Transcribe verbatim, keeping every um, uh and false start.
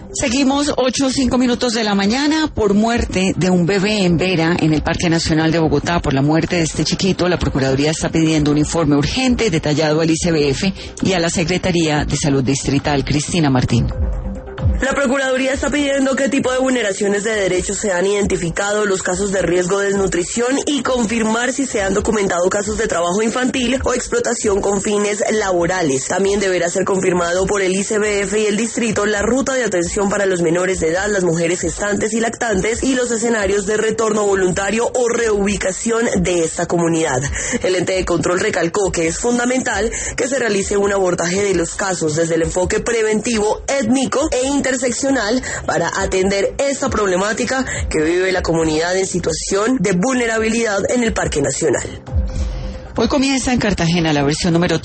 Seguimos ocho o cinco minutos de la mañana. Por muerte de un bebé en Vera, en el Parque Nacional de Bogotá, por la muerte de este chiquito, la Procuraduría está pidiendo un informe urgente detallado al I C B F y a la Secretaría de Salud Distrital. Cristina Martín. La Procuraduría está pidiendo qué tipo de vulneraciones de derechos se han identificado, los casos de riesgo de desnutrición y confirmar si se han documentado casos de trabajo infantil o explotación con fines laborales. También deberá ser confirmado por el I C B F y el distrito la ruta de atención para los menores de edad, las mujeres gestantes y lactantes y los escenarios de retorno voluntario o reubicación de esta comunidad. El ente de control recalcó que es fundamental que se realice un abordaje de los casos desde el enfoque preventivo, étnico e interseccional para atender esta problemática que vive la comunidad en situación de vulnerabilidad en el Parque Nacional. Hoy comienza en Cartagena la versión número